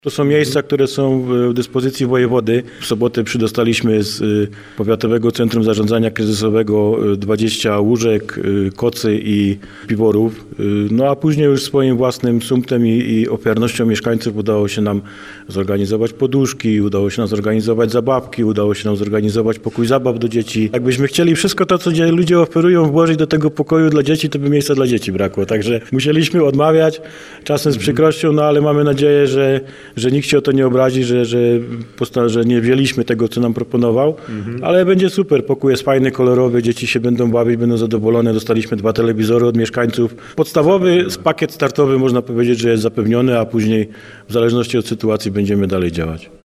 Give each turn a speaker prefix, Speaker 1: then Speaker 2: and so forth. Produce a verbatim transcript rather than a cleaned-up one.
Speaker 1: To są miejsca, które są w dyspozycji wojewody. W sobotę przydostaliśmy z Powiatowego Centrum Zarządzania Kryzysowego dwadzieścia łóżek, kocy i piworów. No a później już swoim własnym sumptem i, i ofiarnością mieszkańców udało się nam zorganizować poduszki, udało się nam zorganizować zabawki, udało się nam zorganizować pokój zabaw do dzieci. Jakbyśmy chcieli wszystko to, co ludzie oferują, włożyć do tego pokoju dla dzieci, to by miejsca dla dzieci brakło. Także musieliśmy odmawiać, czasem z przykrością, no ale mamy nadzieję, że że nikt się o to nie obrazi, że, że, że nie wzięliśmy tego, co nam proponował, mhm. ale będzie super, pokój jest fajny, kolorowy, dzieci się będą bawić, będą zadowolone, dostaliśmy dwa telewizory od mieszkańców. Podstawowy pakiet startowy można powiedzieć, że jest zapewniony, a później w zależności od sytuacji będziemy dalej działać.